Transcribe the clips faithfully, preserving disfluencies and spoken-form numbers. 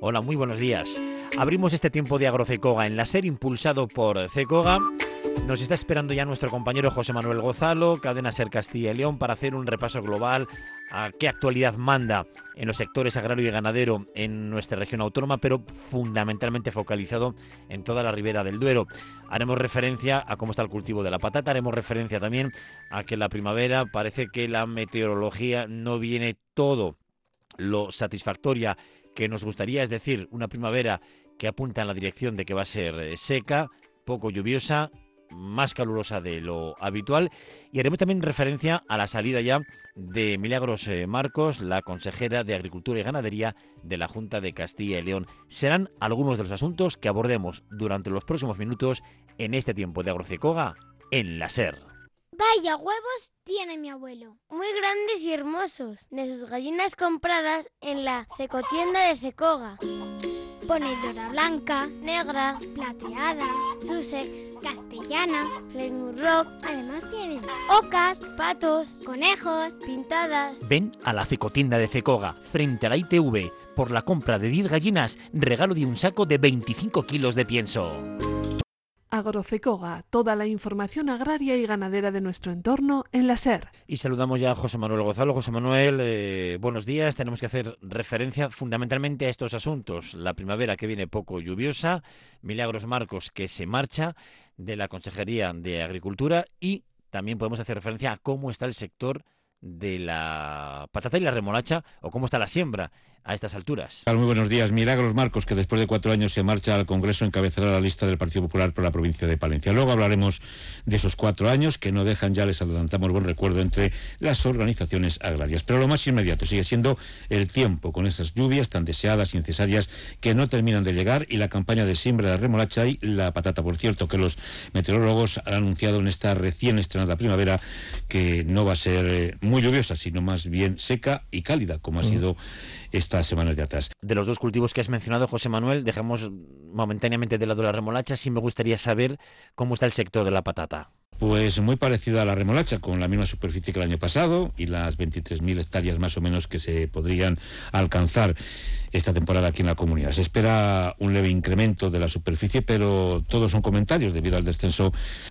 Hola, muy buenos días. Abrimos este tiempo de AgroCecoga en la SER, impulsado por Cecoga. Nos está esperando ya nuestro compañero José Manuel Gozalo, Cadena SER Castilla y León, para hacer un repaso global a qué actualidad manda en los sectores agrario y ganadero en nuestra región autónoma, pero fundamentalmente focalizado en toda la ribera del Duero. Haremos referencia a cómo está el cultivo de la patata, haremos referencia también a que la primavera parece que la meteorología no viene todo lo satisfactoria que nos gustaría, es decir, una primavera que apunta en la dirección de que va a ser seca, poco lluviosa, más calurosa de lo habitual, y haremos también referencia a la salida ya de Milagros eh, Marcos, la consejera de Agricultura y Ganadería de la Junta de Castilla y León. Serán algunos de los asuntos que abordemos durante los próximos minutos en este tiempo de AgroCecoga en la SER. Vaya huevos tiene mi abuelo, muy grandes y hermosos, de sus gallinas compradas en la cecotienda de Cecoga. Ponedora blanca, negra, plateada, Sussex, castellana, Glenwood Rock. Además tienen ocas, patos, conejos, pintadas. Ven a la cecotienda de Cecoga, frente a la I T V. Por la compra de diez gallinas, regalo de un saco de veinticinco kilos de pienso. AgroCecoga, toda la información agraria y ganadera de nuestro entorno en la SER. Y saludamos ya a José Manuel Gozalo. José Manuel, eh, buenos días. Tenemos que hacer referencia fundamentalmente a estos asuntos. La primavera que viene poco lluviosa, Milagros Marcos que se marcha de la Consejería de Agricultura, y también podemos hacer referencia a cómo está el sector de la patata y la remolacha, o cómo está la siembra a estas alturas. Muy buenos días. Milagros Marcos, que después de cuatro años se marcha al Congreso, encabezará la lista del Partido Popular por la provincia de Palencia. Luego hablaremos de esos cuatro años que no dejan, ya les adelantamos, buen recuerdo entre las organizaciones agrarias. Pero lo más inmediato sigue siendo el tiempo, con esas lluvias tan deseadas y necesarias que no terminan de llegar, y la campaña de siembra de la remolacha y la patata. Por cierto, que los meteorólogos han anunciado en esta recién estrenada primavera que no va a ser eh, muy lluviosa, sino más bien seca y cálida, como ha mm. sido estas semanas de atrás. De los dos cultivos que has mencionado, José Manuel, dejamos momentáneamente de lado la remolacha. Sí me gustaría saber cómo está el sector de la patata. Pues muy parecido a la remolacha, con la misma superficie que el año pasado y las veintitrés mil hectáreas más o menos que se podrían alcanzar esta temporada aquí en la comunidad. Se espera un leve incremento de la superficie, pero todos son comentarios debido al descenso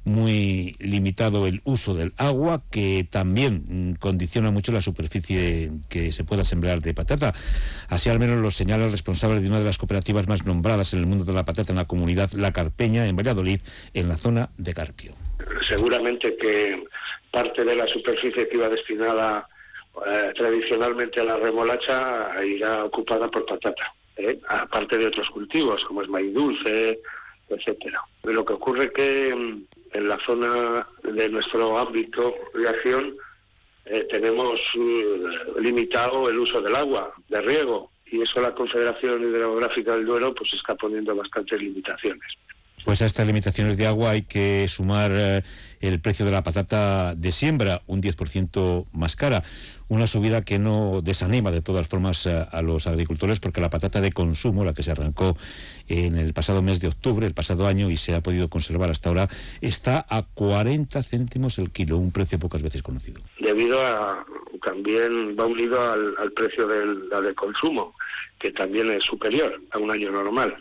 muy limitado el uso del agua, que también condiciona mucho la superficie que se pueda sembrar de patata. Así al menos lo señala el responsable de una de las cooperativas más nombradas en el mundo de la patata en la comunidad, La Carpeña, en Valladolid, en la zona de Carpio. Seguramente que parte de la superficie que iba destinada eh, tradicionalmente a la remolacha irá ocupada por patata, ¿eh? aparte de otros cultivos como es maíz dulce, etcétera. Lo que ocurre que en la zona de nuestro ámbito de acción eh, tenemos uh, limitado el uso del agua de riego, y eso la Confederación Hidrográfica del Duero pues está poniendo bastantes limitaciones. Pues a estas limitaciones de agua hay que sumar eh, el precio de la patata de siembra, un diez por ciento más cara. Una subida que no desanima de todas formas a, a los agricultores, porque la patata de consumo, la que se arrancó en el pasado mes de octubre, el pasado año, y se ha podido conservar hasta ahora, está a cuarenta céntimos el kilo, un precio pocas veces conocido. Debido a, también va unido al, al precio del, la de consumo, que también es superior a un año normal.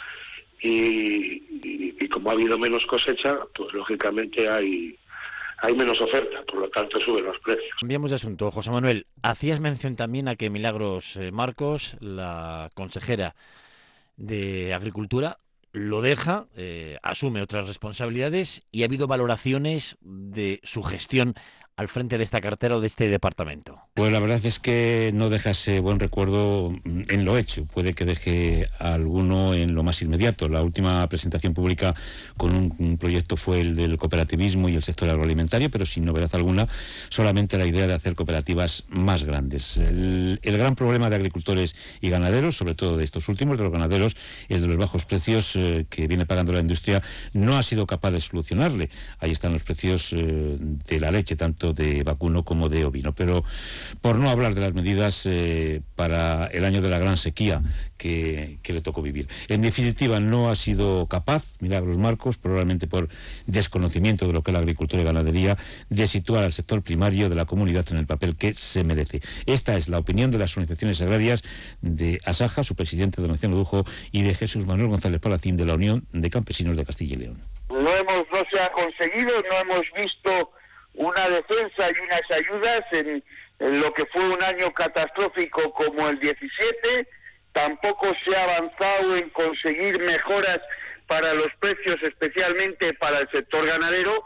Y, y, y como ha habido menos cosecha, pues lógicamente hay, hay menos oferta, por lo tanto suben los precios. Cambiamos de asunto, José Manuel. Hacías mención también a que Milagros eh, Marcos, la consejera de Agricultura, lo deja, eh, asume otras responsabilidades, y ha habido valoraciones de su gestión al frente de esta cartera o de este departamento. Pues la verdad es que no deja ese buen recuerdo en lo hecho. Puede que deje a alguno en lo más inmediato. La última presentación pública con un, un proyecto fue el del cooperativismo y el sector agroalimentario, pero sin novedad alguna, solamente la idea de hacer cooperativas más grandes. El, el gran problema de agricultores y ganaderos, sobre todo de estos últimos, de los ganaderos, el de los bajos precios eh, que viene pagando la industria, no ha sido capaz de solucionarle. Ahí están los precios eh, de la leche, tanto tanto de vacuno como de ovino. Pero por no hablar de las medidas eh, para el año de la gran sequía que, que le tocó vivir. En definitiva, no ha sido capaz, Milagros Marcos, probablemente por desconocimiento de lo que es la agricultura y ganadería, de situar al sector primario de la comunidad en el papel que se merece. Esta es la opinión de las organizaciones agrarias, de Asaja, su presidente Donación Odujo, y de Jesús Manuel González Palacín, de la Unión de Campesinos de Castilla y León. No hemos, no se ha conseguido, no hemos visto una defensa y unas ayudas en, en lo que fue un año catastrófico como el diecisiete. Tampoco se ha avanzado en conseguir mejoras para los precios, especialmente para el sector ganadero,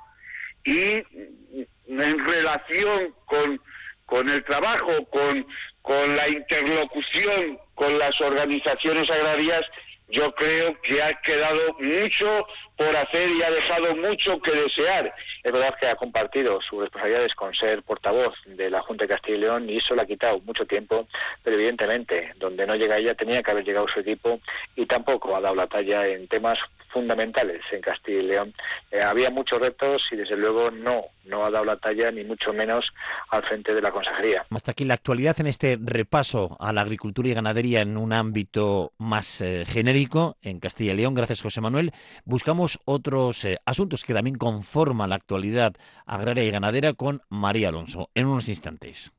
y en relación con, con el trabajo, con, con la interlocución con las organizaciones agrarias, yo creo que ha quedado mucho por hacer y ha dejado mucho que desear. Es verdad que ha compartido sus responsabilidades con ser portavoz de la Junta de Castilla y León y eso le ha quitado mucho tiempo, pero evidentemente donde no llega ella tenía que haber llegado su equipo y tampoco ha dado la talla en temas fundamentales en Castilla y León. Eh, había muchos retos y desde luego no, no ha dado la talla ni mucho menos al frente de la consejería. Hasta aquí la actualidad en este repaso a la agricultura y ganadería en un ámbito más eh, genérico en Castilla y León. Gracias, José Manuel. Buscamos otros eh, asuntos que también conforman la actualidad agraria y ganadera con María Alonso en unos instantes.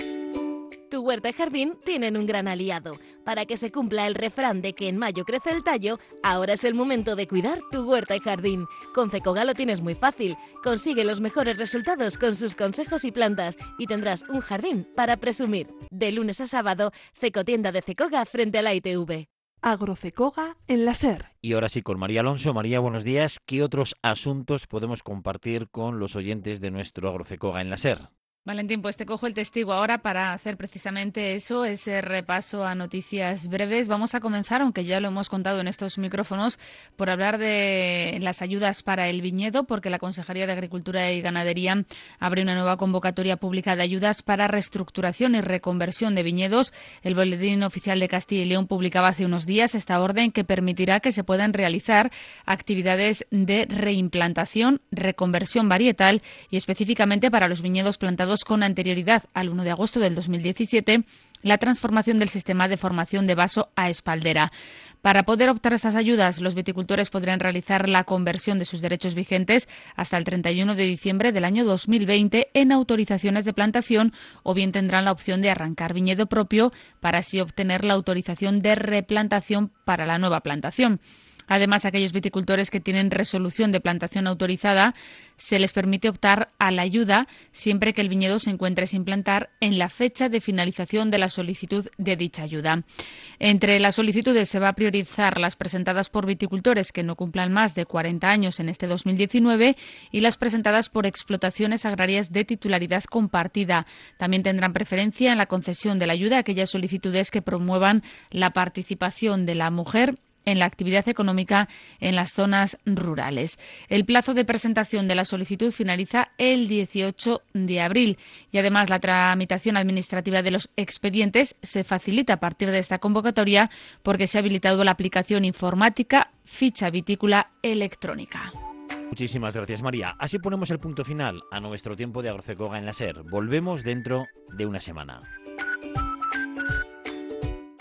Tu huerta y jardín tienen un gran aliado. Para que se cumpla el refrán de que en mayo crece el tallo, ahora es el momento de cuidar tu huerta y jardín. Con Cecoga lo tienes muy fácil. Consigue los mejores resultados con sus consejos y plantas y tendrás un jardín para presumir. De lunes a sábado, Cecotienda de Cecoga frente a la I T V. Agrocecoga en la SER. Y ahora sí, con María Alonso. María, buenos días. ¿Qué otros asuntos podemos compartir con los oyentes de nuestro Agrocecoga en la SER? Valentín, pues te cojo el testigo ahora para hacer precisamente eso, ese repaso a noticias breves. Vamos a comenzar, aunque ya lo hemos contado en estos micrófonos, por hablar de las ayudas para el viñedo, porque la Consejería de Agricultura y Ganadería abre una nueva convocatoria pública de ayudas para reestructuración y reconversión de viñedos. El Boletín Oficial de Castilla y León publicaba hace unos días esta orden que permitirá que se puedan realizar actividades de reimplantación, reconversión varietal y específicamente para los viñedos plantados con anterioridad al uno de agosto del dos mil diecisiete, la transformación del sistema de formación de vaso a espaldera. Para poder optar a estas ayudas, los viticultores podrán realizar la conversión de sus derechos vigentes hasta el treinta y uno de diciembre del año dos mil veinte en autorizaciones de plantación o bien tendrán la opción de arrancar viñedo propio para así obtener la autorización de replantación para la nueva plantación. Además, a aquellos viticultores que tienen resolución de plantación autorizada se les permite optar a la ayuda siempre que el viñedo se encuentre sin plantar en la fecha de finalización de la solicitud de dicha ayuda. Entre las solicitudes se va a priorizar las presentadas por viticultores que no cumplan más de cuarenta años en este dos mil diecinueve y las presentadas por explotaciones agrarias de titularidad compartida. También tendrán preferencia en la concesión de la ayuda aquellas solicitudes que promuevan la participación de la mujer en la actividad económica en las zonas rurales. El plazo de presentación de la solicitud finaliza el dieciocho de abril y además la tramitación administrativa de los expedientes se facilita a partir de esta convocatoria porque se ha habilitado la aplicación informática Ficha Vitícola Electrónica. Muchísimas gracias, María. Así ponemos el punto final a nuestro tiempo de Agrocecoga en la SER. Volvemos dentro de una semana.